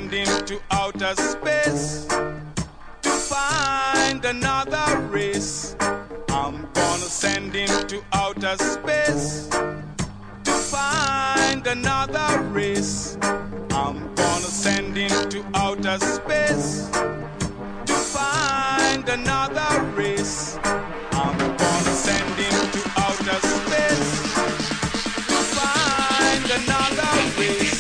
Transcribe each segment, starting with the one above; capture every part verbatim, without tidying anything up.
send him to outer space to find another race. I'm gonna send him to outer space to find another race. I'm gonna send him to outer space to find another race. I'm gonna send him to outer space to find another race.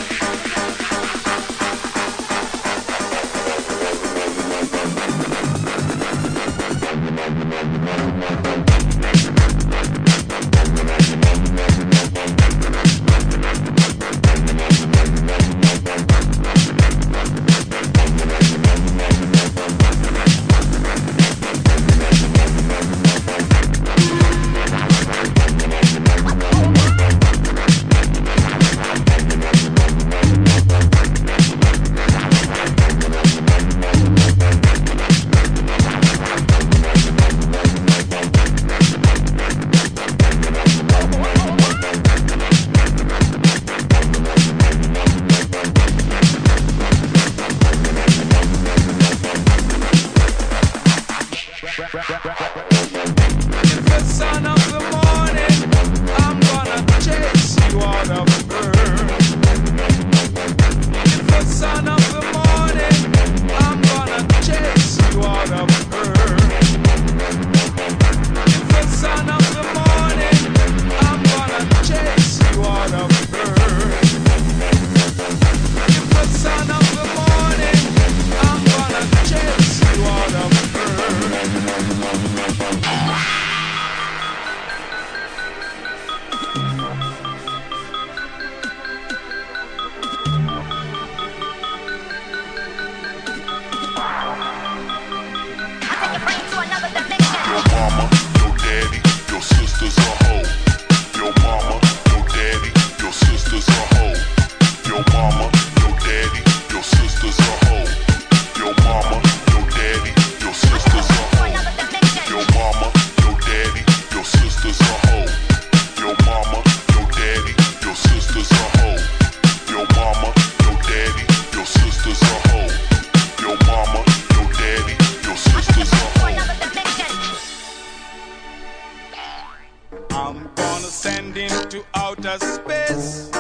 Send him to outer space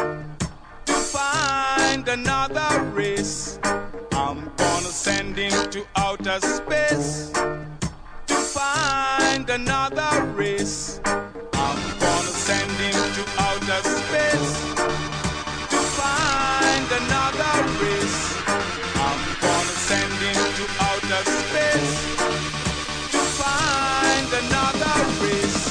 to find another race. I'm gonna send him to outer space to find another race. I'm gonna send him to outer space to find another race. I'm gonna send him to outer space to find another race.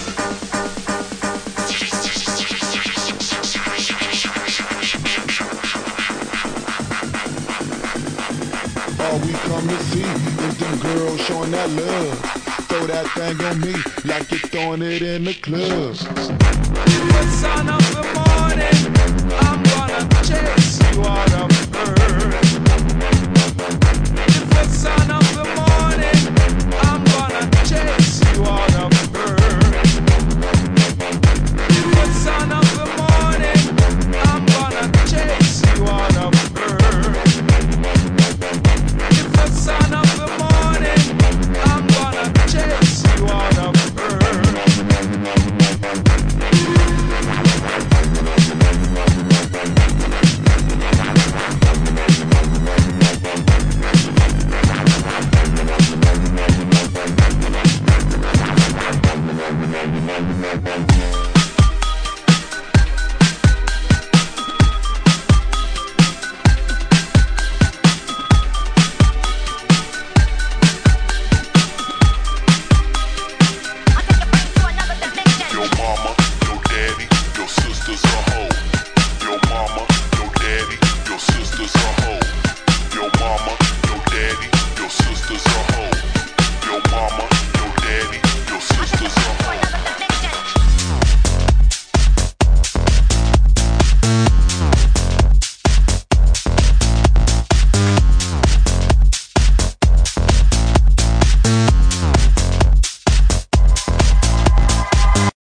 All we come to see is them girls showing that love. Throw that thing on me like you're throwing it in the club. The son of the